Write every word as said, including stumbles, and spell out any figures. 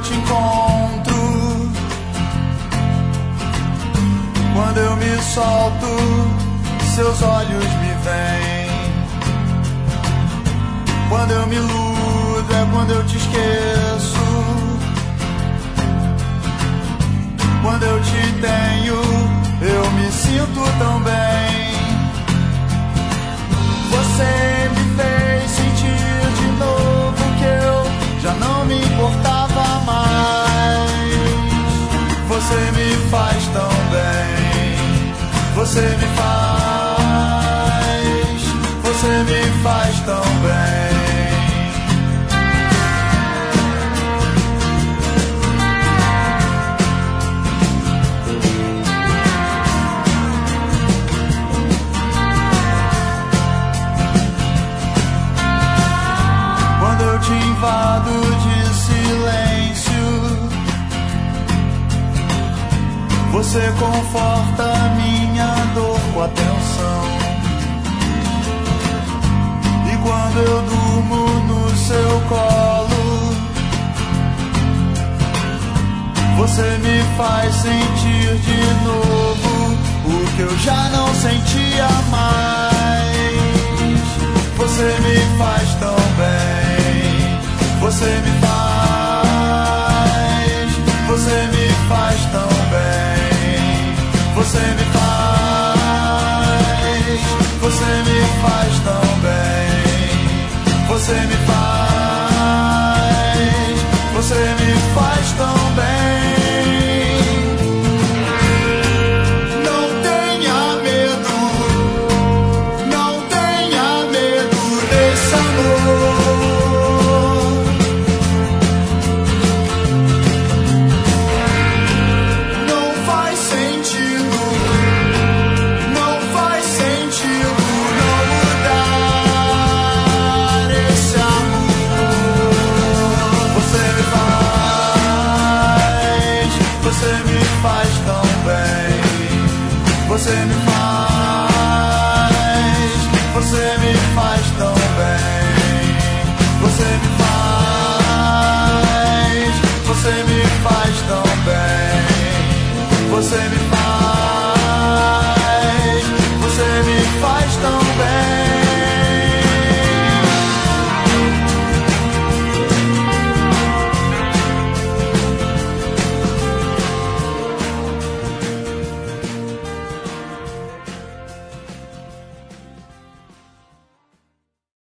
te encontro, quando eu me solto, seus olhos me veem. Quando eu me iludo é quando eu te esqueço. Quando eu te tenho, eu me sinto tão bem. Você me fez sentir de novo que eu já não me importava mais. Você me faz tão bem. Você me faz. Você me faz tão bem. Te invado de silêncio, você conforta minha dor com atenção. E quando eu durmo no seu colo, você me faz sentir de novo o que eu já não sentia mais. Você me faz tão bem. Você me faz, você me faz tão bem. Você me faz, você me faz tão bem. Você me faz, você me faz tão bem. Você me faz